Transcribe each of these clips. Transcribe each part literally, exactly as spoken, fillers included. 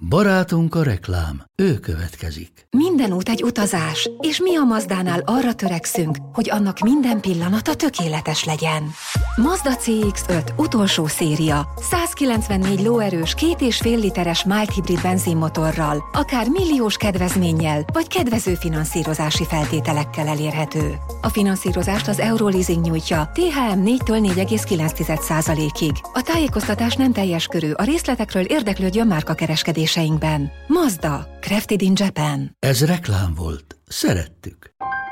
Barátunk a reklám, ő következik. Minden út egy utazás, és mi a Mazdánál arra törekszünk, hogy annak minden pillanata tökéletes legyen. Mazda cé iksz öt utolsó széria, százkilencvennégy lóerős, két és fél literes mild hibrid benzinmotorral, akár milliós kedvezménnyel, vagy kedvező finanszírozási feltételekkel elérhető. A finanszírozást az Euroleasing nyújtja, té há em négytől négy egész kilenc százalékig. A tájékoztatás nem teljes körű, a részletekről érdeklődjön márkakereskedéseinkben. Mazda, crafted in Japan. Ez reklám volt. Szerettük.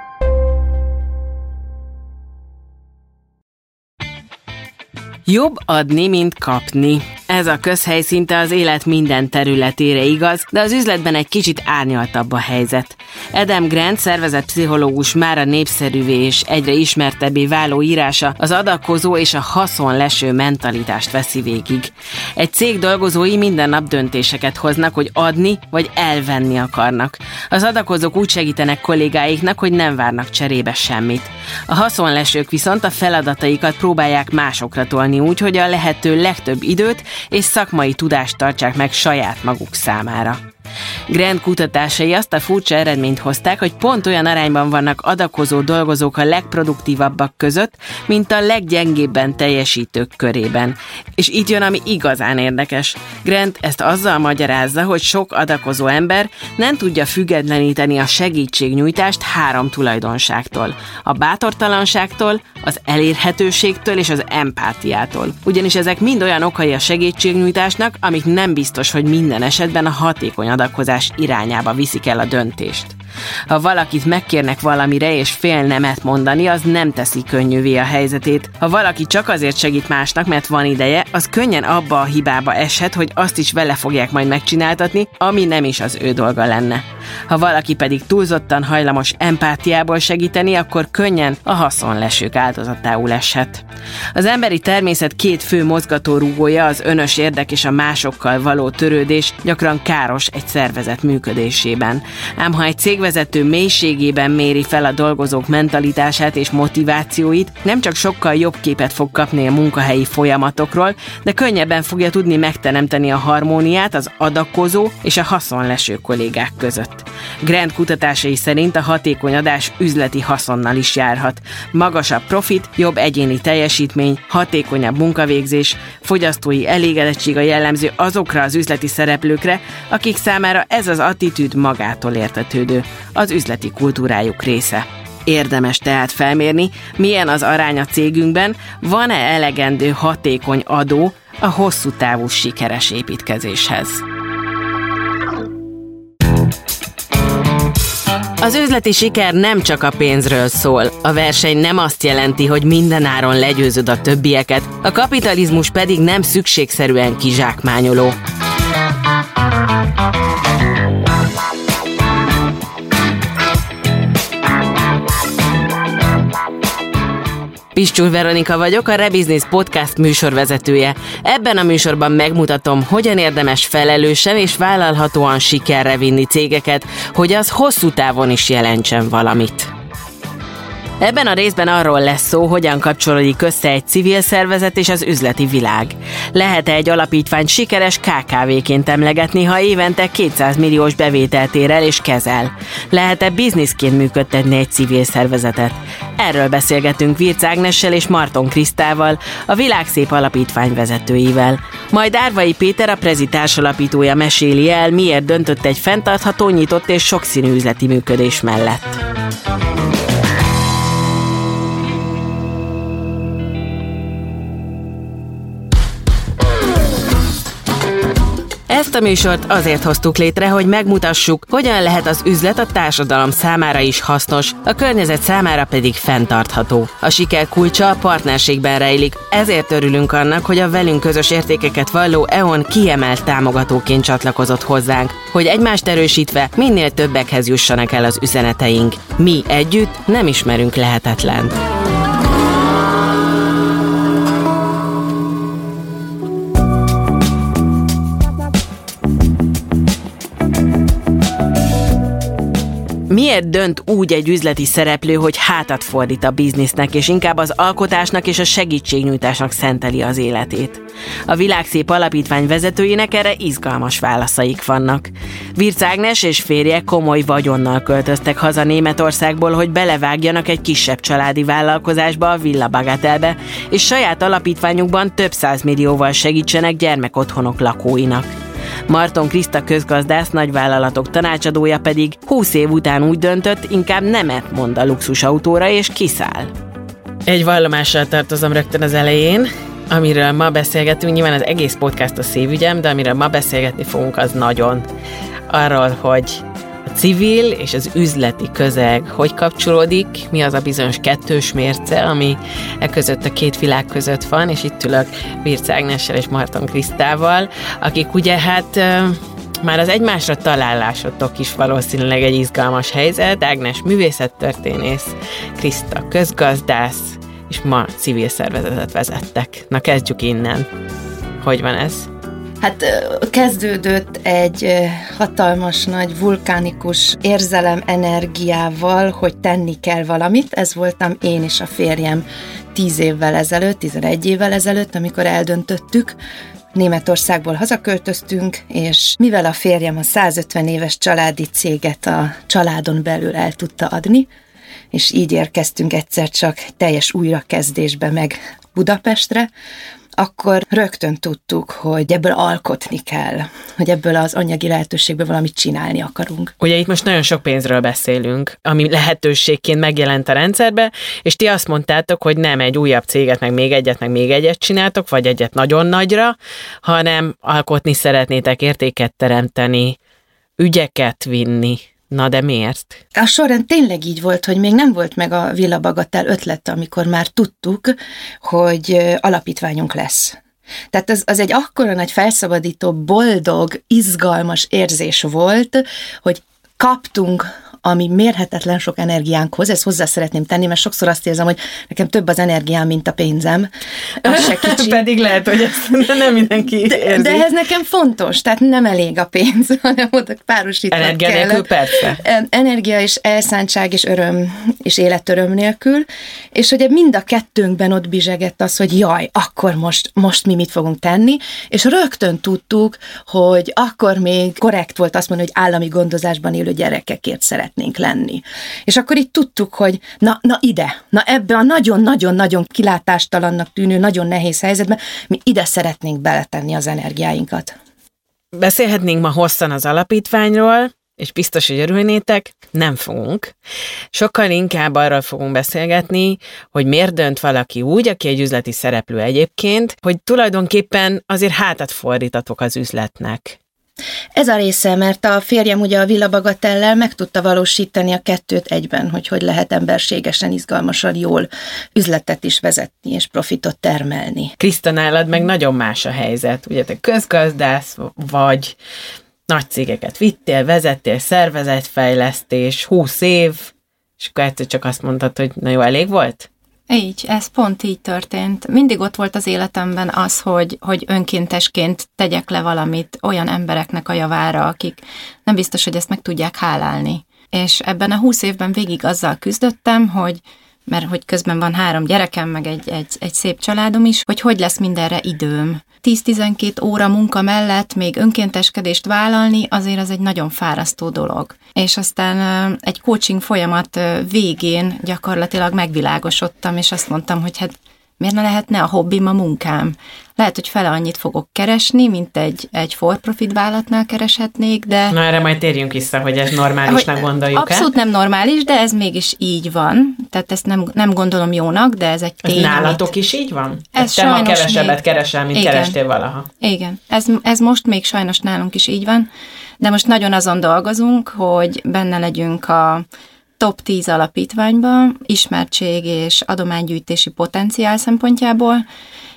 Jobb adni, mint kapni. Ez a közhely szinte az élet minden területére igaz, de az üzletben egy kicsit árnyaltabb a helyzet. Adam Grant szervezetpszichológus mára népszerűvé és egyre ismertebbé váló írása az adakozó és a haszonleső mentalitást veszi végig. Egy cég dolgozói minden nap döntéseket hoznak, hogy adni vagy elvenni akarnak. Az adakozók úgy segítenek kollégáiknak, hogy nem várnak cserébe semmit. A haszonlesők viszont a feladataikat próbálják másokra tolni úgy, hogy a lehető legtöbb időt és szakmai tudást tartsák meg saját maguk számára. Grant kutatásai azt a furcsa eredményt hozták, hogy pont olyan arányban vannak adakozó dolgozók a legproduktívabbak között, mint a leggyengébben teljesítők körében. És itt jön, ami igazán érdekes. Grant ezt azzal magyarázza, hogy sok adakozó ember nem tudja függetleníteni a segítségnyújtást három tulajdonságtól. A bátortalanságtól, az elérhetőségtől és az empátiától. Ugyanis ezek mind olyan okai a segítségnyújtásnak, amik nem biztos, hogy minden esetben a hatékony adakozás irányába viszik el a döntést. Ha valakit megkérnek valamire és fél nemet mondani, az nem teszi könnyűvé a helyzetét. Ha valaki csak azért segít másnak, mert van ideje, az könnyen abba a hibába eshet, hogy azt is vele fogják majd megcsináltatni, ami nem is az ő dolga lenne. Ha valaki pedig túlzottan hajlamos empátiából segíteni, akkor könnyen a haszonlesők áldozatául eshet. Az emberi természet két fő mozgatórugója, az önös érdek és a másokkal való törődés gyakran káros egy szervezet működésében. Ám ha egy cégvezető mélységében méri fel a dolgozók mentalitását és motivációit, nem csak sokkal jobb képet fog kapni a munkahelyi folyamatokról, de könnyebben fogja tudni megteremteni a harmóniát az adakozó és a haszonleső kollégák között. Grant kutatásai szerint a hatékony adás üzleti haszonnal is járhat. Magasabb profit, jobb egyéni teljesítmény, hatékonyabb munkavégzés, fogyasztói elégedettség a jellemző azokra az üzleti szereplőkre, akik számára ez az attitűd magától értetődő, az üzleti kultúrájuk része. Érdemes tehát felmérni, milyen az arány a cégünkben, van-e elegendő hatékony adó a hosszú távú sikeres építkezéshez. Az üzleti siker nem csak a pénzről szól. A verseny nem azt jelenti, hogy mindenáron legyőzöd a többieket, a kapitalizmus pedig nem szükségszerűen kizsákmányoló. Piscsúr Veronika vagyok, a Rebusiness Podcast műsorvezetője. Ebben a műsorban megmutatom, hogyan érdemes felelősen és vállalhatóan sikerre vinni cégeket, hogy az hosszú távon is jelentsen valamit. Ebben a részben arról lesz szó, hogyan kapcsolódik össze egy civil szervezet és az üzleti világ. Lehet-e egy alapítványt sikeres ká ká vé-ként emlegetni, ha évente kétszáz milliós bevételt ér el és kezel? Lehet-e bizniszként működtetni egy civil szervezetet? Erről beszélgetünk Virc Ágnessel és Marton Krisztával, a Világszép Alapítvány vezetőivel. Majd Árvai Péter, a Prezi társalapítója meséli el, miért döntött egy fenntartható, nyitott és sokszínű üzleti működés mellett. Ezt a műsort azért hoztuk létre, hogy megmutassuk, hogyan lehet az üzlet a társadalom számára is hasznos, a környezet számára pedig fenntartható. A siker kulcsa a partnerségben rejlik, ezért örülünk annak, hogy a velünk közös értékeket valló é o en kiemelt támogatóként csatlakozott hozzánk, hogy egymást erősítve minél többekhez jussanak el az üzeneteink. Mi együtt nem ismerünk lehetetlent. Miért dönt úgy egy üzleti szereplő, hogy hátat fordít a biznisznek, és inkább az alkotásnak és a segítségnyújtásnak szenteli az életét? A Világszép Alapítvány vezetőinek erre izgalmas válaszaik vannak. Virc Ágnes és férje komoly vagyonnal költöztek haza Németországból, hogy belevágjanak egy kisebb családi vállalkozásba, a Villa Bagatelbe, és saját alapítványukban több százmillióval segítsenek gyermekotthonok lakóinak. Marton Kriszta közgazdász, nagyvállalatok tanácsadója pedig húsz év után úgy döntött, inkább nemet mond a luxusautóra és kiszáll. Egy vallomással tartozom rögtön az elején, amiről ma beszélgetünk, nyilván az egész podcast a szívügyem, de amiről ma beszélgetni fogunk, az nagyon arról, hogy a civil és az üzleti közeg hogy kapcsolódik, mi az a bizonyos kettős mérce, ami e között a két világ között van, és itt ülök Virc Ágnessel és Marton Krisztával, akik ugye hát már az egymásra találásotok is valószínűleg egy izgalmas helyzet. Ágnes művészettörténész, Kriszta közgazdász, és ma civil szervezetet vezettek. Na, kezdjük innen. Hogy van ez? Hát kezdődött egy hatalmas nagy vulkánikus érzelem energiával, hogy tenni kell valamit. Ez voltam én és a férjem tíz évvel ezelőtt, tizenegy évvel ezelőtt, amikor eldöntöttük. Németországból hazaköltöztünk, és mivel a férjem a százötven éves családi céget a családon belül el tudta adni, és így érkeztünk egyszer csak teljes újrakezdésbe meg Budapestre, akkor rögtön tudtuk, hogy ebből alkotni kell, hogy ebből az anyagi lehetőségből valamit csinálni akarunk. Ugye itt most nagyon sok pénzről beszélünk, ami lehetőségként megjelent a rendszerbe, és ti azt mondtátok, hogy nem egy újabb céget, meg még egyet, meg még egyet csináltok, vagy egyet nagyon nagyra, hanem alkotni szeretnétek, értéket teremteni, ügyeket vinni. Na de miért? A sorrend tényleg így volt, hogy még nem volt meg a Villa Bagatel ötlete, amikor már tudtuk, hogy alapítványunk lesz. Tehát az, az egy akkora nagy felszabadító, boldog, izgalmas érzés volt, hogy kaptunk, ami mérhetetlen sok energiánkhoz, ezt hozzá szeretném tenni, mert sokszor azt érzem, hogy nekem több az energiám, mint a pénzem. Az se kicsi. Pedig lehet, hogy ezt nem mindenki érzi. De, de ez nekem fontos, tehát nem elég a pénz, hanem oda párosítani Energia kell. nélkül persze. Energia és elszántság és öröm és életöröm nélkül, és hogy mind a kettőnkben ott bizsegett az, hogy jaj, akkor most, most mi mit fogunk tenni, és rögtön tudtuk, hogy akkor még korrekt volt azt mondani, hogy állami gondozásban élő gyerekekért szeret lenni. És akkor itt tudtuk, hogy na, na ide, na ebbe a nagyon-nagyon-nagyon kilátástalannak tűnő, nagyon nehéz helyzetben mi ide szeretnénk beletenni az energiáinkat. Beszélhetnénk ma hosszan az alapítványról, és biztos, hogy örülnétek, nem fogunk. Sokkal inkább arról fogunk beszélgetni, hogy miért dönt valaki úgy, aki egy üzleti szereplő egyébként, hogy tulajdonképpen azért hátat fordítatok az üzletnek. Ez a része, mert a férjem ugye a Villa Bagatellel meg tudta valósítani a kettőt egyben, hogy hogy lehet emberségesen, izgalmasan, jól üzletet is vezetni és profitot termelni. Kriszta, nálad meg nagyon más a helyzet. Ugye te közgazdász vagy, nagy cégeket vittél, vezettél, szervezetfejlesztés, húsz év, és akkor egyszer csak azt mondtad, hogy na jó, elég volt? Így, ez pont így történt. Mindig ott volt az életemben az, hogy, hogy önkéntesként tegyek le valamit olyan embereknek a javára, akik nem biztos, hogy ezt meg tudják hálálni. És ebben a húsz évben végig azzal küzdöttem, hogy mert hogy közben van három gyerekem, meg egy, egy, egy szép családom is, hogy hogy lesz mindenre időm. tíz-tizenkét óra munka mellett még önkénteskedést vállalni, azért az egy nagyon fárasztó dolog. És aztán egy coaching folyamat végén gyakorlatilag megvilágosodtam, és azt mondtam, hogy hát miért ne lehetne a hobbim a munkám? Lehet, hogy fele annyit fogok keresni, mint egy, egy for-profit vállalatnál kereshetnék, de... Na erre majd térjünk vissza, hogy ez normálisnak gondoljuk-e? Abszolút nem normális, de ez mégis így van. Tehát ezt nem, nem gondolom jónak, de ez egy tény. Ez nálatok amit... is így van? Ez te ma kevesebbet még... keresel, mint Igen. kerestél valaha. Igen, ez, ez most még sajnos nálunk is így van, de most nagyon azon dolgozunk, hogy benne legyünk a top tíz alapítványba, ismertség és adománygyűjtési potenciál szempontjából,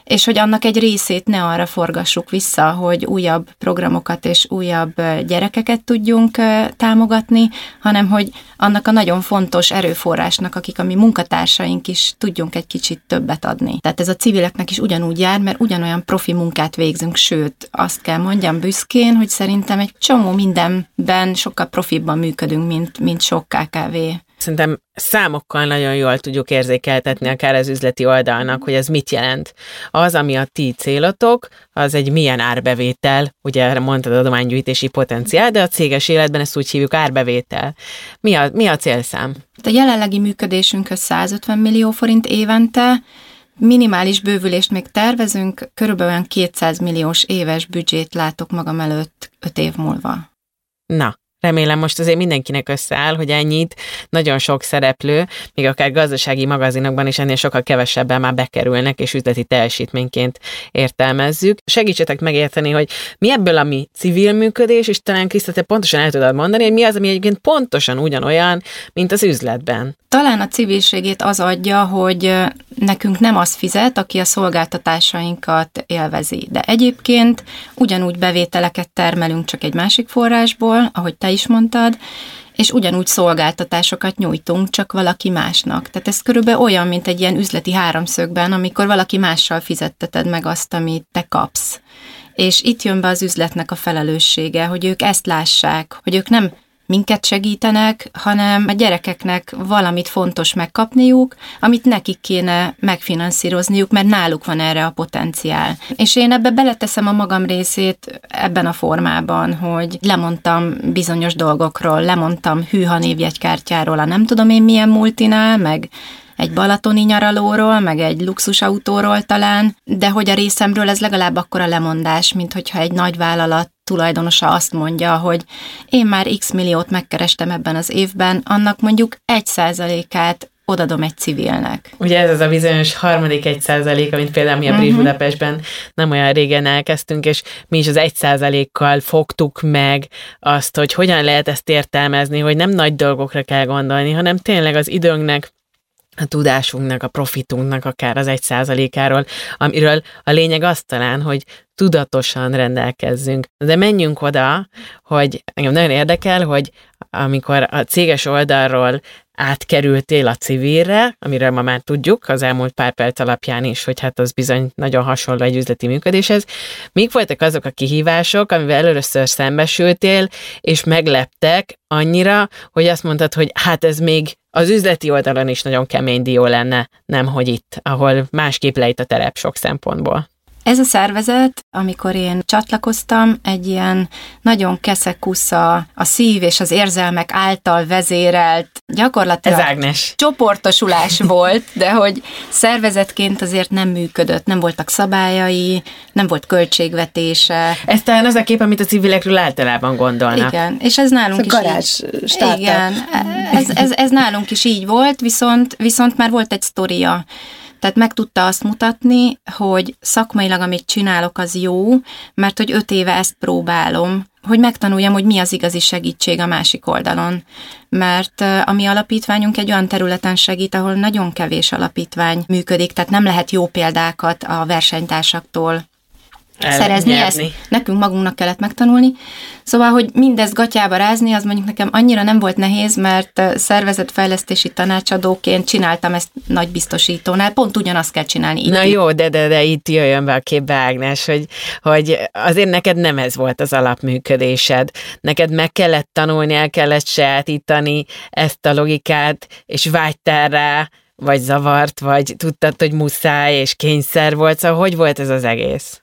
és hogy annak egy részét ne arra forgassuk vissza, hogy újabb programokat és újabb gyerekeket tudjunk támogatni, hanem hogy annak a nagyon fontos erőforrásnak, akik a mi munkatársaink is tudjunk egy kicsit többet adni. Tehát ez a civileknek is ugyanúgy jár, mert ugyanolyan profi munkát végzünk, sőt, azt kell mondjam büszkén, hogy szerintem egy csomó mindenben sokkal profibban működünk, mint, mint sok ká ká vé. Szerintem számokkal nagyon jól tudjuk érzékeltetni akár az üzleti oldalnak, hogy ez mit jelent. Az, ami a ti célotok, az egy milyen árbevétel, ugye erre mondtad adománygyűjtési potenciál, de a céges életben ezt úgy hívjuk árbevétel. Mi a, mi a célszám? A jelenlegi működésünkhöz százötven millió forint évente, minimális bővülést még tervezünk, körülbelül kétszáz milliós éves büdzsét látok magam előtt öt év múlva. Na, remélem most azért mindenkinek összeáll, hogy ennyit, nagyon sok szereplő, még akár gazdasági magazinokban is ennél sokkal kevesebben már bekerülnek, és üzleti teljesítményként értelmezzük. Segítsetek megérteni, hogy mi ebből a mi civil működés, és talán Kriszta, te pontosan el tudod mondani, hogy mi az, ami egyébként pontosan ugyanolyan, mint az üzletben. Talán a civilségét az adja, hogy nekünk nem az fizet, aki a szolgáltatásainkat élvezi. De egyébként ugyanúgy bevételeket termelünk, csak egy másik forrásból, ahogy te is mondtad, és ugyanúgy szolgáltatásokat nyújtunk, csak valaki másnak. Tehát ez körülbelül olyan, mint egy ilyen üzleti háromszögben, amikor valaki mással fizetteted meg azt, amit te kapsz. És itt jön be az üzletnek a felelőssége, hogy ők ezt lássák, hogy ők nem minket segítenek, hanem a gyerekeknek valamit fontos megkapniuk, amit nekik kéne megfinanszírozniuk, mert náluk van erre a potenciál. És én ebbe beleteszem a magam részét ebben a formában, hogy lemondtam bizonyos dolgokról, lemondtam hűha névjegykártyáról, a nem tudom én milyen multinál, meg egy balatoni nyaralóról, meg egy luxusautóról talán, de hogy a részemről ez legalább akkora lemondás, mint hogyha egy nagy vállalat tulajdonosa azt mondja, hogy én már x milliót megkerestem ebben az évben, annak mondjuk egy százalékát odadom egy civilnek. Ugye ez az a bizonyos harmadik egy százalék, amit például mi a Bridge uh-huh. Budapestben nem olyan régen elkezdtünk, és mi is az egy százalékkal fogtuk meg azt, hogy hogyan lehet ezt értelmezni, hogy nem nagy dolgokra kell gondolni, hanem tényleg az időnknek, a tudásunknak, a profitunknak akár az egy százalékáról, amiről a lényeg az talán, hogy tudatosan rendelkezzünk. De menjünk oda, hogy engem nagyon érdekel, hogy amikor a céges oldalról átkerültél a civilre, amiről ma már tudjuk az elmúlt pár perc alapján is, hogy hát az bizony nagyon hasonló egy üzleti működéshez. Mik voltak azok a kihívások, amivel először szembesültél, és megleptek annyira, hogy azt mondtad, hogy hát ez még az üzleti oldalon is nagyon kemény dió lenne, nemhogy itt, ahol másképp lejt a terep sok szempontból. Ez a szervezet, amikor én csatlakoztam, egy ilyen nagyon keszekusza, a szív és az érzelmek által vezérelt, gyakorlatilag ez Ágnes. Csoportosulás volt, de hogy szervezetként azért nem működött, nem voltak szabályai, nem volt költségvetése. Ez talán az a kép, amit a civilekről általában gondolnak. Igen, és ez nálunk ez is garázs startup. Igen, ez, ez, ez nálunk is így volt, viszont, viszont már volt egy sztoria. Tehát meg tudta azt mutatni, hogy szakmailag, amit csinálok, az jó, mert hogy öt éve ezt próbálom, hogy megtanuljam, hogy mi az igazi segítség a másik oldalon. Mert a mi alapítványunk egy olyan területen segít, ahol nagyon kevés alapítvány működik, tehát nem lehet jó példákat a versenytársaktól szerezni, ezt nekünk magunknak kellett megtanulni. Szóval, hogy mindezt gatyába rázni, az mondjuk nekem annyira nem volt nehéz, mert szervezetfejlesztési tanácsadóként csináltam ezt nagy biztosítónál, pont ugyanazt kell csinálni. Na jó, de, de, de itt jöjjön be a képbe, Ágnes, hogy, hogy azért neked nem ez volt az alapműködésed. Neked meg kellett tanulni, el kellett sajátítani ezt a logikát, és vágytál rá, vagy zavart, vagy tudtad, hogy muszáj, és kényszer volt, szóval hogy volt ez az egész?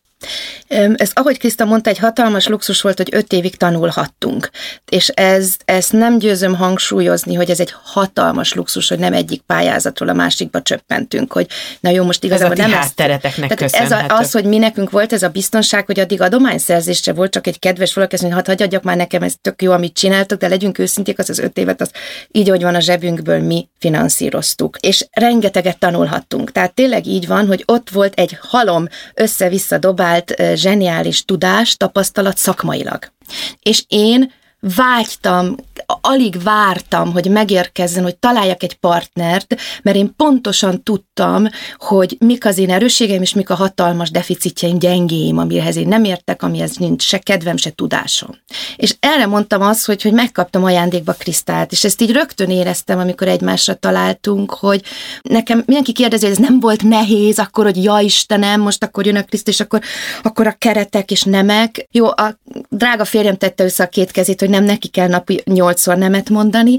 Ez, ahogy Kriszta mondta, egy hatalmas luxus volt, hogy öt évig tanulhattunk. És ez, ezt nem győzöm hangsúlyozni, hogy ez egy hatalmas luxus, hogy nem egyik pályázatról a másikba csöppentünk, hogy na jó, most igazából ez a nem háttereteknek ezt... Ez a, az, hogy mi nekünk volt ez a biztonság, hogy addig adományszerzésre volt csak egy kedves valaki, azt mondja, hadd hagyjak már nekem, ez tök jó, amit csináltok, de legyünk őszinték, az az öt évet, az így, hogy van a zsebünkből, mi finanszíroztuk. És rengeteget tanulhattunk. Tehát tényleg így van, hogy ott volt egy halom össze-vissza dobált zseniális tudás, tapasztalat szakmailag. És én vágytam alig vártam, hogy megérkezzen, hogy találjak egy partnert, mert én pontosan tudtam, hogy mik az én erősségeim, és mik a hatalmas deficitjeim, gyengéim, amihez én nem értek, amihez nincs se kedvem, se tudásom. És erre mondtam azt, hogy, hogy megkaptam ajándékba Krisztált, és ezt így rögtön éreztem, amikor egymásra találtunk, hogy nekem mindenki kérdezi, hogy ez nem volt nehéz, akkor, hogy ja Istenem, most akkor jön a Kriszt, és akkor, akkor a keretek és nemek. Jó, a drága férjem tette össze a két kezét, hogy nem neki kell napi nyolcszor nemet mondani.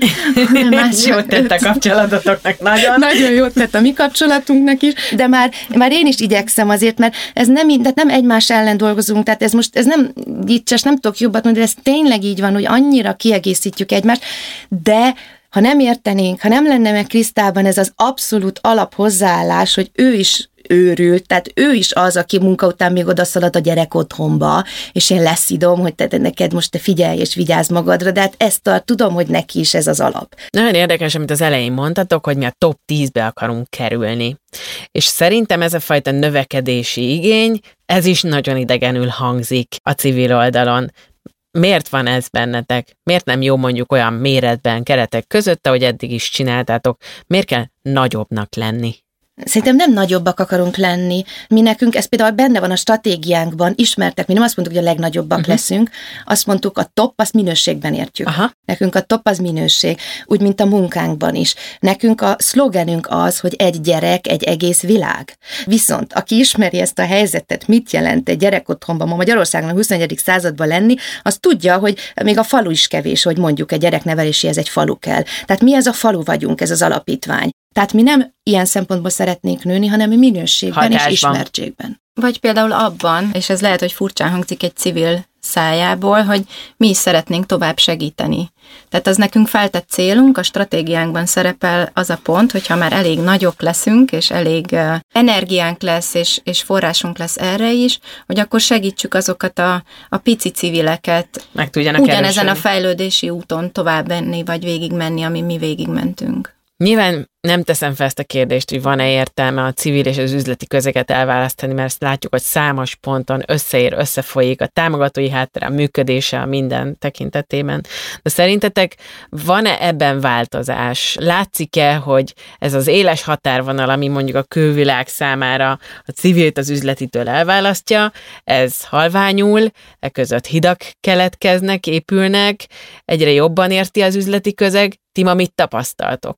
Más jót tett a kapcsolatotoknak nagyon. Nagyon jót tett a mi kapcsolatunknak is, de már, már én is igyekszem azért, mert ez nem, tehát nem egymás ellen dolgozunk, tehát ez most, ez nem vicces, nem tudok jobbat mondani, de ez tényleg így van, hogy annyira kiegészítjük egymást, de ha nem értenénk, ha nem lenne meg Krisztában ez az abszolút alaphozzáállás, hogy ő is őrült, tehát ő is az, aki munka után még odaszalad a gyerek otthonba, és én leszidom, hogy te neked most te figyelj és vigyázz magadra, de hát ezt a, tudom, hogy neki is ez az alap. Nagyon érdekes, amit az elején mondtatok, hogy mi a top tízbe akarunk kerülni. És szerintem ez a fajta növekedési igény, ez is nagyon idegenül hangzik a civil oldalon. Miért van ez bennetek? Miért nem jó mondjuk olyan méretben, keretek között, ahogy eddig is csináltátok? Miért kell nagyobbnak lenni? Szerintem nem nagyobbak akarunk lenni. Mi nekünk, ez például benne van a stratégiánkban, ismertek, mi nem azt mondtuk, hogy a legnagyobbak uh-huh. leszünk, azt mondtuk, a top, azt minőségben értjük. Aha. Nekünk a top az minőség, úgy, mint a munkánkban is. Nekünk a szlogenünk az, hogy egy gyerek, egy egész világ. Viszont, aki ismeri ezt a helyzetet, mit jelent egy gyerek otthonban, ma Magyarországon a huszonegyedik században lenni, az tudja, hogy még a falu is kevés, hogy mondjuk egy gyerekneveléséhez egy falu kell. Tehát mi ez a falu vagyunk, ez az alapítvány. Tehát mi nem ilyen szempontból szeretnénk nőni, hanem minőségben Hatásban. és ismertségben. Vagy például abban, és ez lehet, hogy furcsán hangzik egy civil szájából, hogy mi is szeretnénk tovább segíteni. Tehát az nekünk feltett célunk, a stratégiánkban szerepel az a pont, hogyha már elég nagyok leszünk, és elég uh, energiánk lesz, és, és forrásunk lesz erre is, hogy akkor segítsük azokat a, a pici civileket meg tudjanak ugyanezen a fejlődési úton tovább menni, vagy végigmenni, ami mi végigmentünk. Nyilván nem teszem fel ezt a kérdést, hogy van-e értelme a civil és az üzleti közeget elválasztani, mert ezt látjuk, hogy számos ponton összeér, összefolyik a támogatói háttere, a működése a minden tekintetében. De szerintetek van-e ebben változás? Látszik-e, hogy ez az éles határvonal, ami mondjuk a külvilág számára a civilt az üzletitől elválasztja, ez halványul, e között hidak keletkeznek, épülnek, egyre jobban érti az üzleti közeg? Ti ma mit tapasztaltok?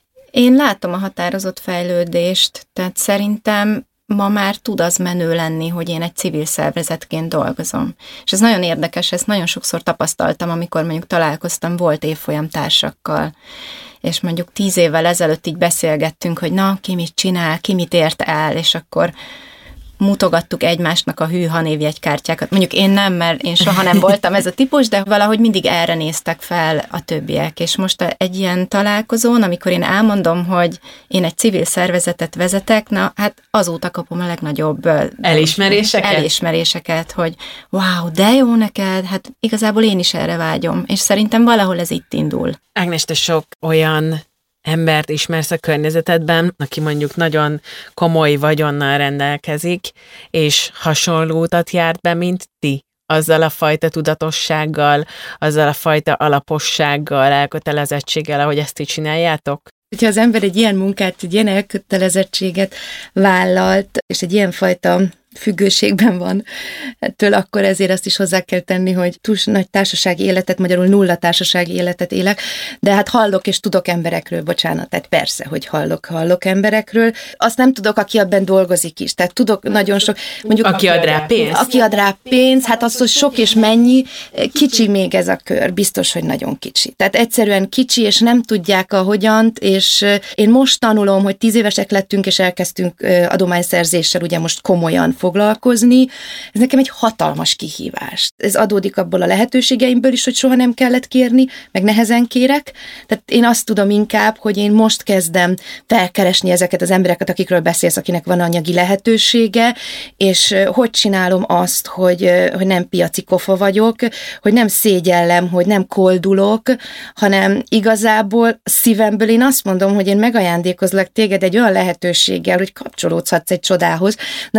Én látom a határozott fejlődést, tehát szerintem ma már tud az menő lenni, hogy én egy civil szervezetként dolgozom. És ez nagyon érdekes, ezt nagyon sokszor tapasztaltam, amikor mondjuk találkoztam volt évfolyam társakkal, és mondjuk tíz évvel ezelőtt így beszélgettünk, hogy na, ki mit csinál, ki mit ért el, és akkor mutogattuk egymásnak a hű-ha névjegykártyákat. Mondjuk én nem, mert én soha nem voltam ez a típus, de valahogy mindig erre néztek fel a többiek. És most egy ilyen találkozón, amikor én elmondom, hogy én egy civil szervezetet vezetek, na hát azóta kapom a legnagyobb elismeréseket, elismeréseket hogy wow, de jó neked, hát igazából én is erre vágyom. És szerintem valahol ez itt indul. Ágnes, te sok olyan embert ismersz a környezetedben, aki mondjuk nagyon komoly vagyonnal rendelkezik, és hasonló utat járt be, mint ti. Azzal a fajta tudatossággal, azzal a fajta alapossággal, elkötelezettséggel, ahogy ezt így csináljátok? Hogyha az ember egy ilyen munkát, egy ilyen elkötelezettséget vállalt, és egy ilyen fajta függőségben van ettől, akkor ezért azt is hozzá kell tenni, hogy túl nagy társasági életet, magyarul nulla társasági életet élek, de hát hallok és tudok emberekről, bocsánat, tehát persze, hogy hallok, hallok emberekről. Azt nem tudok, aki abban dolgozik is, tehát tudok nagyon sok, mondjuk... Aki ad rá pénzt. Aki ad rá pénzt, hát az, hogy sok és mennyi, kicsi még ez a kör, biztos, hogy nagyon kicsi. Tehát egyszerűen kicsi, és nem tudják a hogyant, és én most tanulom, hogy tíz évesek lettünk, és elkezdtünk adományszerzéssel ugye most komolyan foglalkozni. Ez nekem egy hatalmas kihívás. Ez adódik abból a lehetőségeimből is, hogy soha nem kellett kérni, meg nehezen kérek. Tehát én azt tudom inkább, hogy én most kezdem felkeresni ezeket az embereket, akikről beszélsz, akinek van anyagi lehetősége, és hogy csinálom azt, hogy, hogy nem piaci kofa vagyok, hogy nem szégyellem, hogy nem koldulok, hanem igazából szívemből én azt mondom, hogy én megajándékozlak téged egy olyan lehetőséggel, hogy kapcsolódhatsz egy csodához, na de ezért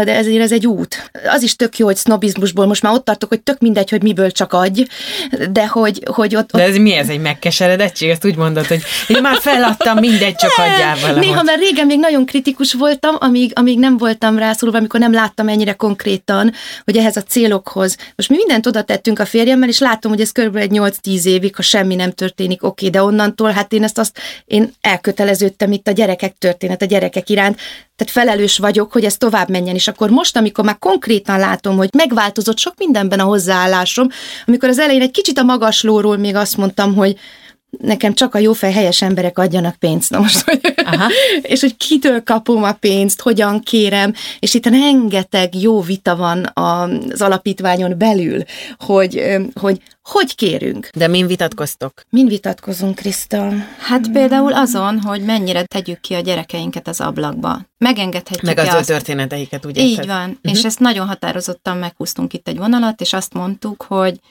ez egy út. Az is tök jó, hogy sznobizmusból most már ott tartok, hogy tök mindegy, hogy miből csak adj, de hogy, hogy ott, ott... De ez mi ez, egy megkeseredettség? Ezt úgy mondod, hogy én már feladtam, mindegy, csak adjál valahogy. Néha, mert régen még nagyon kritikus voltam, amíg, amíg nem voltam rászorulva, amikor nem láttam ennyire konkrétan, hogy ehhez a célokhoz. Most mi mindent oda tettünk a férjemmel, és látom, hogy ez körülbelül egy nyolc-tíz évig, ha semmi nem történik, oké, de onnantól, hát én ezt azt, én elköteleződtem itt a gyerekek történet, a gyerekek iránt, tehát felelős vagyok, hogy ez tovább menjen, és akkor most, amikor már konkrétan látom, hogy megváltozott sok mindenben a hozzáállásom, amikor az elején egy kicsit a magaslóról még azt mondtam, hogy nekem csak a jófej helyes emberek adjanak pénzt. Na most, hogy és hogy kitől kapom a pénzt, hogyan kérem, és itt rengeteg jó vita van az alapítványon belül, hogy hogy, hogy kérünk. De min vitatkoztok? Min vitatkozunk, Kriszta? Hát például azon, hogy mennyire tegyük ki a gyerekeinket az ablakba. Megengedhetjük. Meg az ő történeteiket, ugye? Így van, uh-huh. És ezt nagyon határozottan meghúztunk itt egy vonalat, és azt mondtuk, hogy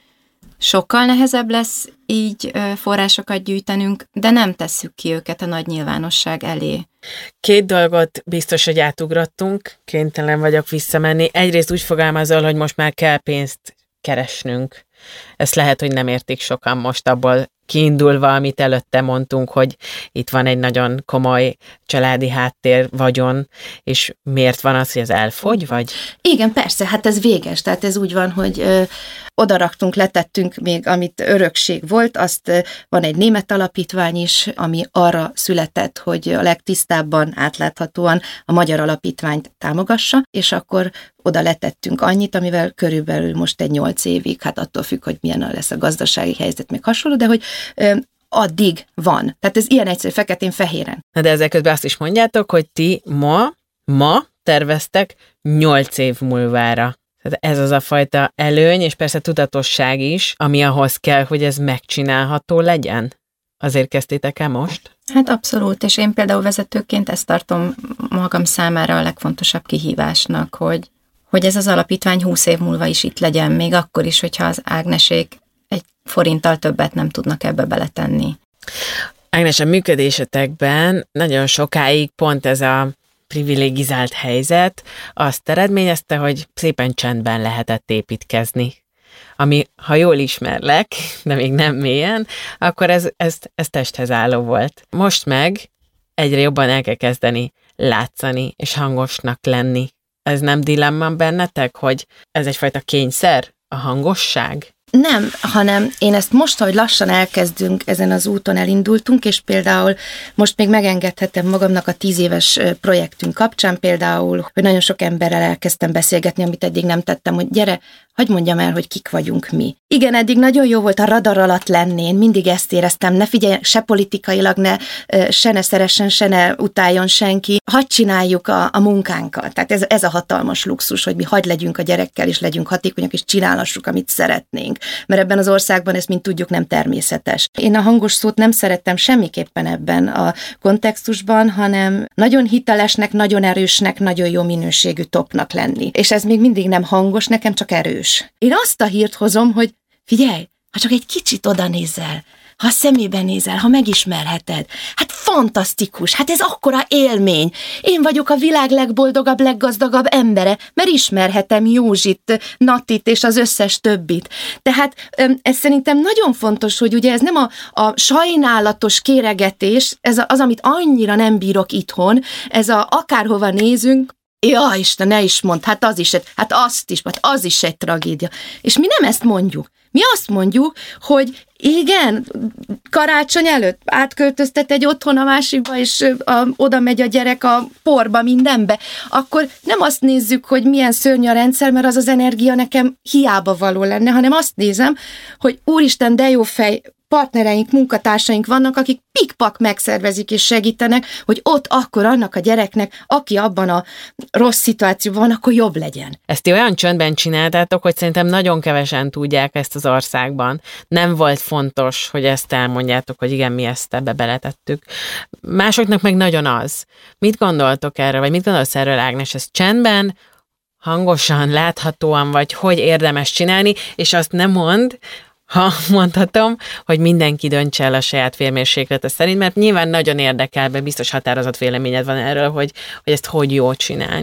sokkal nehezebb lesz így forrásokat gyűjtenünk, de nem tesszük ki őket a nagy nyilvánosság elé. Két dolgot biztos, hogy átugrottunk, kénytelen vagyok visszamenni. Egyrészt úgy fogalmazol, hogy most már kell pénzt keresnünk. Ezt lehet, hogy nem értik sokan most abból kiindulva, amit előtte mondtunk, hogy itt van egy nagyon komoly családi háttér, vagyon, és miért van az, hogy ez elfogy, vagy? Igen, persze, hát ez véges, tehát ez úgy van, hogy ö, odaraktunk, letettünk még, amit örökség volt, azt ö, van egy német alapítvány is, ami arra született, hogy a legtisztábban, átláthatóan a magyar alapítványt támogassa, és akkor oda letettünk annyit, amivel körülbelül most egy nyolc évig, hát attól függ, hogy milyen lesz a gazdasági helyzet, még hasonló, de hogy ö, addig van. Tehát ez ilyen egyszerű, feketén-fehéren. De ezzel közben azt is mondjátok, hogy ti ma, ma terveztek nyolc év múlvára. Tehát ez az a fajta előny, és persze tudatosság is, ami ahhoz kell, hogy ez megcsinálható legyen. Azért kezdtétek el most? Hát abszolút, és én például vezetőként ezt tartom magam számára a legfontosabb kihívásnak, hogy, hogy ez az alapítvány húsz év múlva is itt legyen, még akkor is, hogyha az Ágnesék egy forinttal többet nem tudnak ebbe beletenni. Ágnes, a működésetekben nagyon sokáig pont ez a privilegizált helyzet azt eredményezte, hogy szépen csendben lehetett építkezni. Ami, ha jól ismerlek, de még nem mélyen, akkor ez, ez, ez testhez álló volt. Most meg egyre jobban el kell kezdeni látszani és hangosnak lenni. Ez nem dilemma bennetek, hogy ez egyfajta kényszer, a hangosság? Nem, hanem én ezt most, hogy lassan elkezdünk, ezen az úton elindultunk, és például most még megengedhetem magamnak a tíz éves projektünk kapcsán például, hogy nagyon sok emberrel elkezdtem beszélgetni, amit eddig nem tettem, hogy gyere, hadd mondjam el, hogy kik vagyunk mi. Igen, eddig nagyon jó volt a radar alatt lenni, én mindig ezt éreztem, ne figyelj, se politikailag, ne, se ne szeressen, se ne utáljon senki. Hadd csináljuk a, a munkánkat. Tehát ez, ez a hatalmas luxus, hogy mi hadd legyünk a gyerekkel, és legyünk hatékonyak, és csinálhassuk, amit szeretnénk. Mert ebben az országban ez, mint tudjuk, nem természetes. Én a hangos szót nem szerettem semmiképpen ebben a kontextusban, hanem nagyon hitelesnek, nagyon erősnek, nagyon jó minőségű topnak lenni. És ez még mindig nem hangos, nekem csak erős. Én azt a hírt hozom, hogy figyelj, ha csak egy kicsit oda nézel, ha a szemébe nézel, ha megismerheted, hát fantasztikus, hát ez akkora élmény. Én vagyok a világ legboldogabb, leggazdagabb embere, mert ismerhetem Józsit, Natit és az összes többit. Tehát ez szerintem nagyon fontos, hogy ugye ez nem a, a sajnálatos kéregetés, ez az, amit annyira nem bírok itthon, ez a akárhova nézünk, ja, Isten, ne is mondd, hát az is egy, hát azt is, hát az is egy tragédia. És mi nem ezt mondjuk. Mi azt mondjuk, hogy igen, karácsony előtt átköltöztet egy otthon a másikba, és a, oda megy a gyerek a porba, mindenbe, akkor nem azt nézzük, hogy milyen szörnyű a rendszer, mert az az energia nekem hiába való lenne, hanem azt nézem, hogy úristen, de jó fej, partnereink, munkatársaink vannak, akik pikpak megszervezik és segítenek, hogy ott akkor annak a gyereknek, aki abban a rossz szituációban van, akkor jobb legyen. Ezt ti olyan csöndben csináltátok, hogy szerintem nagyon kevesen tudják ezt az országban. Nem volt fontos, hogy ezt elmondjátok, hogy igen, mi ezt ebbe beletettük. Másoknak meg nagyon az. Mit gondoltok erről, vagy mit gondolsz erről, Ágnes? Ez csendben, hangosan, láthatóan, vagy hogy érdemes csinálni, és azt nem mond, ha mondhatom, hogy mindenki döntse el a saját vérmérséklete szerint, mert nyilván nagyon érdekel, be biztos határozott véleményed van erről, hogy, hogy ezt hogy jó csinálni.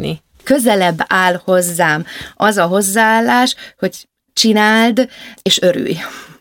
közelebb áll hozzám az a hozzáállás, hogy csináld, és örülj.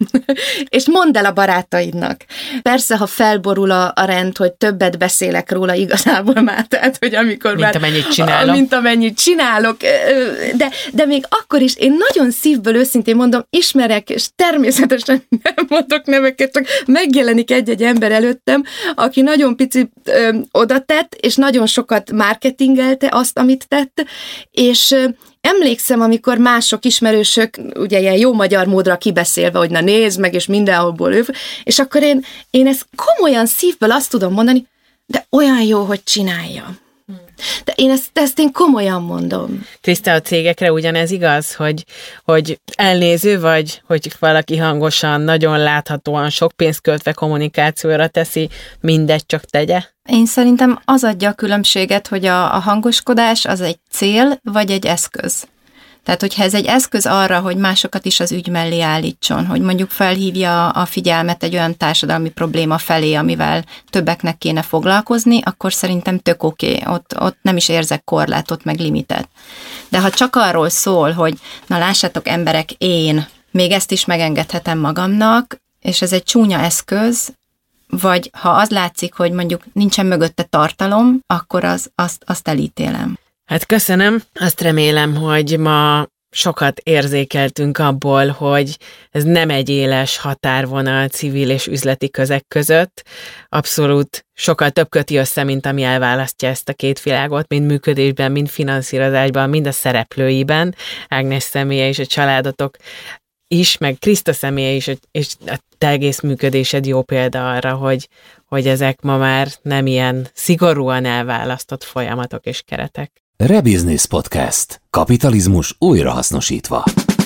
És mondd el a barátaidnak. Persze, ha felborul a, a rend, hogy többet beszélek róla igazából már, tehát, hogy amikor mint már... amennyit csinálok. Mint amennyit csinálok, de, de még akkor is én nagyon szívből őszintén mondom, ismerek, és természetesen nem mondok neveket, csak megjelenik egy-egy ember előttem, aki nagyon picit ö, oda tett, és nagyon sokat marketingelte azt, amit tett, és ö, emlékszem, amikor mások ismerősök, ugye ilyen jó magyar módra kibeszélve, hogy na nézd meg, és mindenhol ő, és akkor én, én ezt komolyan szívből azt tudom mondani, de olyan jó, hogy csinálja. De én ezt, ezt én komolyan mondom. Kriszta, a cégekre ugyanez igaz, hogy, hogy elnéző vagy, hogy valaki hangosan, nagyon láthatóan, sok pénzt költve kommunikációra teszi, mindegy, csak tegye? Én szerintem az adja a különbséget, hogy a, a hangoskodás az egy cél, vagy egy eszköz. Tehát, hogyha ez egy eszköz arra, hogy másokat is az ügy mellé állítson, hogy mondjuk felhívja a figyelmet egy olyan társadalmi probléma felé, amivel többeknek kéne foglalkozni, akkor szerintem tök oké, okay. ott, ott nem is érzek korlátot, meg limitet. De ha csak arról szól, hogy na lássátok emberek, én még ezt is megengedhetem magamnak, és ez egy csúnya eszköz, vagy ha az látszik, hogy mondjuk nincsen mögötte tartalom, akkor az, azt, azt elítélem. Hát köszönöm, azt remélem, hogy ma sokat érzékeltünk abból, hogy ez nem egy éles határvonal civil és üzleti közeg között. Abszolút sokkal több köti össze, mint ami elválasztja ezt a két világot, mind működésben, mind finanszírozásban, mind a szereplőiben. Ágnes személye és a családotok is, meg Kriszta személye is, és a te egész működésed jó példa arra, hogy, hogy ezek ma már nem ilyen szigorúan elválasztott folyamatok és keretek. Rebusiness Podcast. Kapitalizmus újrahasznosítva.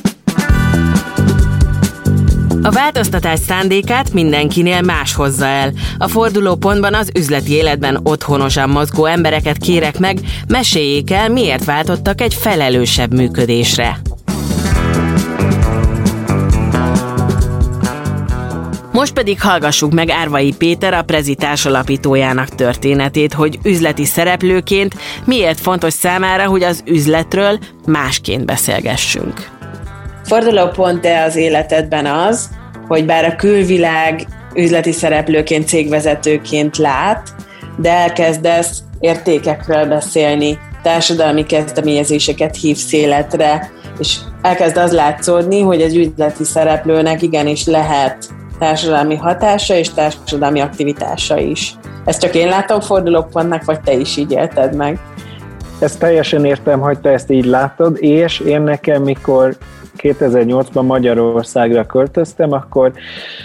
A változtatás szándékát mindenkinél más hozza el. A fordulópontban az üzleti életben otthonosan mozgó embereket kérek meg, meséljék el, miért váltottak egy felelősebb működésre. Most pedig hallgassuk meg Árvai Péter, a Prezi társalapítójának történetét, hogy üzleti szereplőként miért fontos számára, hogy az üzletről másként beszélgessünk. Fordulópont-e az életedben az, hogy bár a külvilág üzleti szereplőként, cégvezetőként lát, de elkezdesz értékekről beszélni, társadalmi kezdeményezéseket hívsz életre, és elkezd az látszódni, hogy az üzleti szereplőnek igenis lehet társadalmi hatása és társadalmi aktivitása is. Ezt csak én látom fordulópontnak, vagy te is így élted meg? Ezt teljesen értem, hogy te ezt így látod, és én nekem, mikor kétezer-nyolcban Magyarországra költöztem, akkor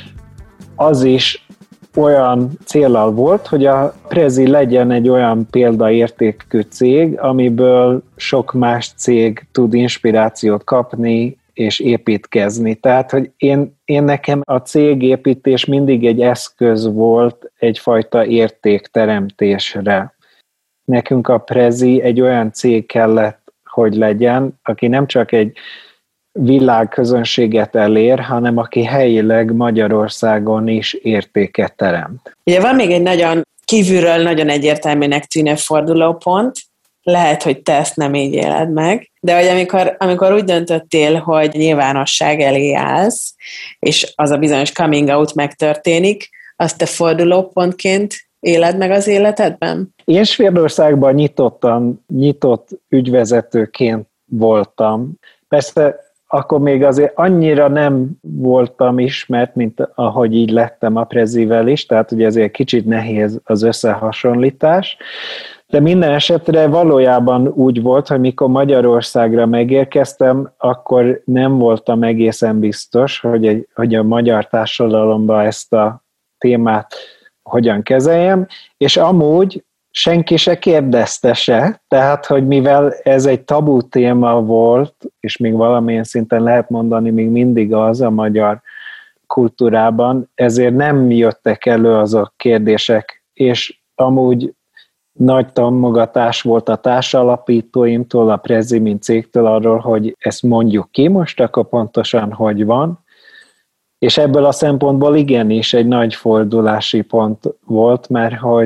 az is olyan céllal volt, hogy a Prezi legyen egy olyan példaértékű cég, amiből sok más cég tud inspirációt kapni, és építkezni. Tehát, hogy én, én nekem a cégépítés mindig egy eszköz volt egyfajta értékteremtésre. Nekünk a Prezi egy olyan cég kellett, hogy legyen, aki nem csak egy világközönséget elér, hanem aki helyileg Magyarországon is értéket teremt. Ugye van még egy nagyon kívülről nagyon egyértelműnek tűnő fordulópont, lehet, hogy te ezt nem így éled meg, de hogy amikor, amikor úgy döntöttél, hogy nyilvánosság elé állsz, és az a bizonyos coming out megtörténik, azt te fordulópontként éled meg az életedben? Én Svédországban nyitottan, nyitott ügyvezetőként voltam. Persze akkor még azért annyira nem voltam ismert, mint ahogy így lettem a Prezivel is, tehát ugye ezért kicsit nehéz az összehasonlítás, de minden esetre valójában úgy volt, hogy mikor Magyarországra megérkeztem, akkor nem voltam egészen biztos, hogy, egy, hogy a magyar társadalomban ezt a témát hogyan kezeljem, és amúgy senki se kérdezte se, tehát, hogy mivel ez egy tabu téma volt, és még valamilyen szinten lehet mondani, még mindig az a magyar kultúrában, ezért nem jöttek elő azok kérdések, és amúgy nagy támogatás volt a társalapítóimtól, a Prezi, mint cégtől arról, hogy ezt mondjuk ki most, akkor pontosan hogy van, és ebből a szempontból igenis egy nagy fordulási pont volt, mert hogy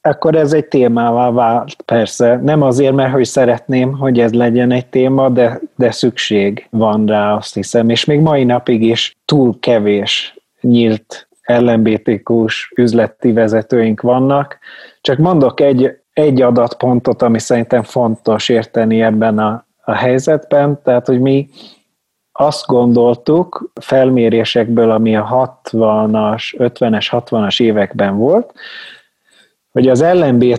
akkor ez egy témává vált, persze. Nem azért, mert hogy szeretném, hogy ez legyen egy téma, de, de szükség van rá, azt hiszem. És még mai napig is túl kevés nyílt el em bé té kú-s üzleti vezetőink vannak. Csak mondok egy, egy adatpontot, ami szerintem fontos érteni ebben a, a helyzetben. Tehát, hogy mi azt gondoltuk felmérésekből, ami a hatvanas, ötvenes, hatvanas években volt, hogy az el em bé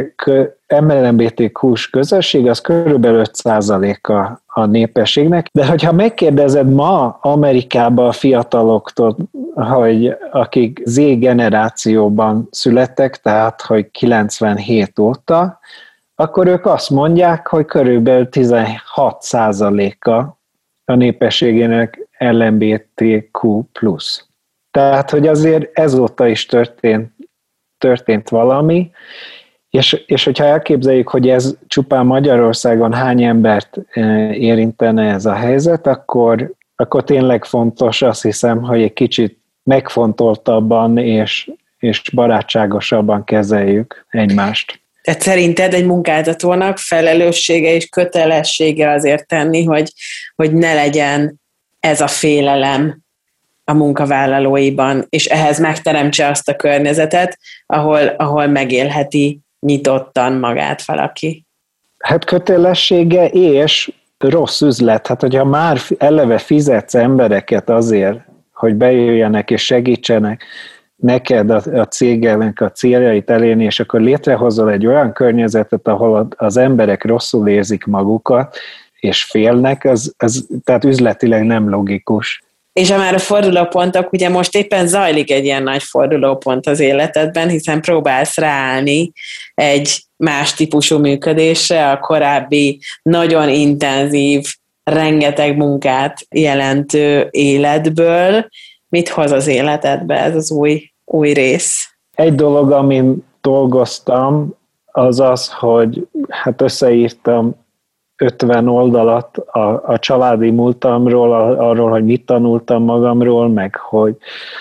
té kú-s közösség az körülbelül öt százaléka a népességnek, de hogyha megkérdezed ma Amerikában a fiataloktól, hogy akik Z generációban születtek, tehát hogy kilencvenhét óta, akkor ők azt mondják, hogy körülbelül tizenhat százaléka a népességének el em bé té kú plusz. Tehát, hogy azért ezóta is történt történt valami, és, és hogyha elképzeljük, hogy ez csupán Magyarországon hány embert érintene ez a helyzet, akkor, akkor tényleg fontos, azt hiszem, hogy egy kicsit megfontoltabban és, és barátságosabban kezeljük egymást. Tehát szerinted egy munkáltatónak felelőssége és kötelessége azért tenni, hogy, hogy ne legyen ez a félelem a munkavállalóiban, és ehhez megteremtse azt a környezetet, ahol, ahol megélheti nyitottan magát valaki. Hát kötelessége és rossz üzlet. Hát hogyha már eleve fizetsz embereket azért, hogy bejöjjenek és segítsenek neked a, a cégnek a céljait elérni, és akkor létrehozol egy olyan környezetet, ahol az emberek rosszul érzik magukat, és félnek, az, az, tehát üzletileg nem logikus. És ha már a fordulópontok, ugye most éppen zajlik egy ilyen nagy fordulópont az életedben, hiszen próbálsz ráállni egy más típusú működésre, a korábbi nagyon intenzív, rengeteg munkát jelentő életből. Mit hoz az életedbe ez az új, új rész? Egy dolog, amin dolgoztam, az az, hogy hát összeírtam ötven oldalat a, a családi múltamról, a, arról, hogy mit tanultam magamról, meg hogy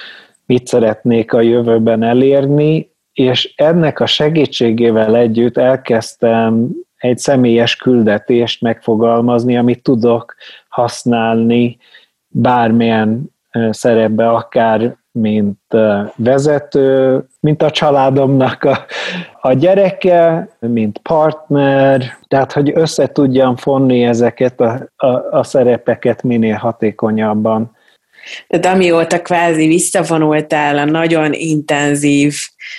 mit szeretnék a jövőben elérni, és ennek a segítségével együtt elkezdtem egy személyes küldetést megfogalmazni, amit tudok használni bármilyen szerepbe, akár mint vezető, mint a családomnak a, a gyereke, mint partner, tehát hogy össze tudjam fonni ezeket a, a, a szerepeket minél hatékonyabban. Tehát amióta kvázi visszavonultál a nagyon intenzív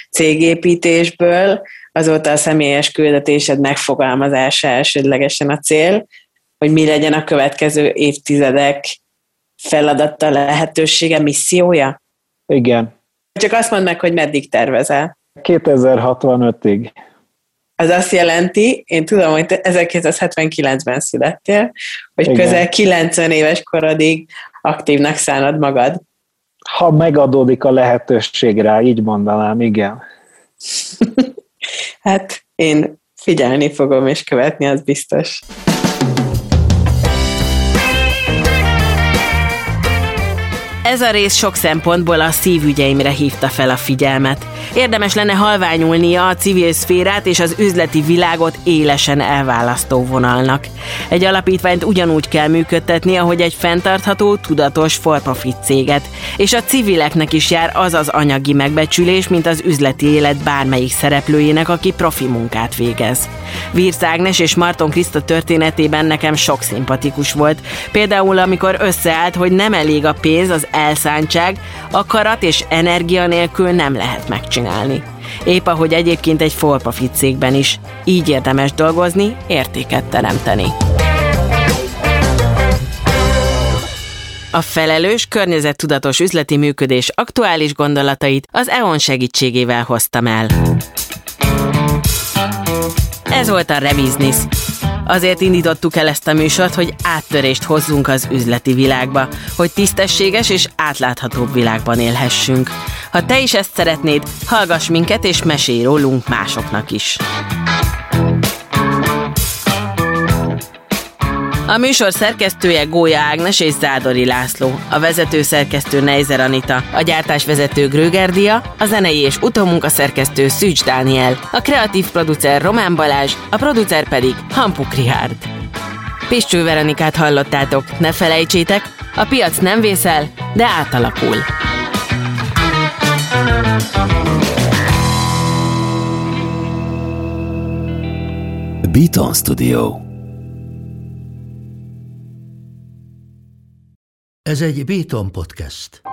cégépítésből, azóta a személyes küldetésed megfogalmazása elsődlegesen a cél, hogy mi legyen a következő évtizedek feladata, lehetősége, missziója? Igen. Csak azt mondd meg, hogy meddig tervezel. kétezer-hatvanötig. Az azt jelenti, én tudom, hogy te ezerkilencszázhetvenkilencben születtél, hogy igen, közel kilencven éves korodig aktívnak szánod magad. Ha megadódik a lehetőség rá, így mondanám, igen. Hát én figyelni fogom és követni, az biztos. Ez a rész sok szempontból a szívügyeimre hívta fel a figyelmet. Érdemes lenne halványulnia a civil szférát és az üzleti világot élesen elválasztó vonalnak. Egy alapítványt ugyanúgy kell működtetni, ahogy egy fenntartható, tudatos for-profit céget, és a civileknek is jár az az anyagi megbecsülés, mint az üzleti élet bármelyik szereplőjének, aki profi munkát végez. Virz Ágnes és Marton Kriszta történetében nekem sok szimpatikus volt. Például, amikor összeállt, hogy nem elég a pénz, az elszántság, akarat és energia nélkül nem lehet megcsinálni. Épp ahogy egyébként egy for-profit cégben is. Így érdemes dolgozni, értéket teremteni. A felelős, környezettudatos üzleti működés aktuális gondolatait az é o en segítségével hoztam el. Ez volt a Rebusiness. Azért indítottuk el ezt a műsort, hogy áttörést hozzunk az üzleti világba, hogy tisztességes és átláthatóbb világban élhessünk. Ha te is ezt szeretnéd, hallgass minket és mesélj rólunk másoknak is. A műsor szerkesztője Gólya Ágnes és Zádori László, a vezető szerkesztő Nejzer Anita, a gyártásvezető Gröger Dia, a zenei és utómunkaszerkesztő Szűcs Dániel, a kreatív producer Román Balázs, a producer pedig Hampuk Richárd. Piscső Veronikát hallottátok, ne felejtsétek, a piac nem vészel, de átalakul. Beaton Studio. Ez egy Beaton Podcast.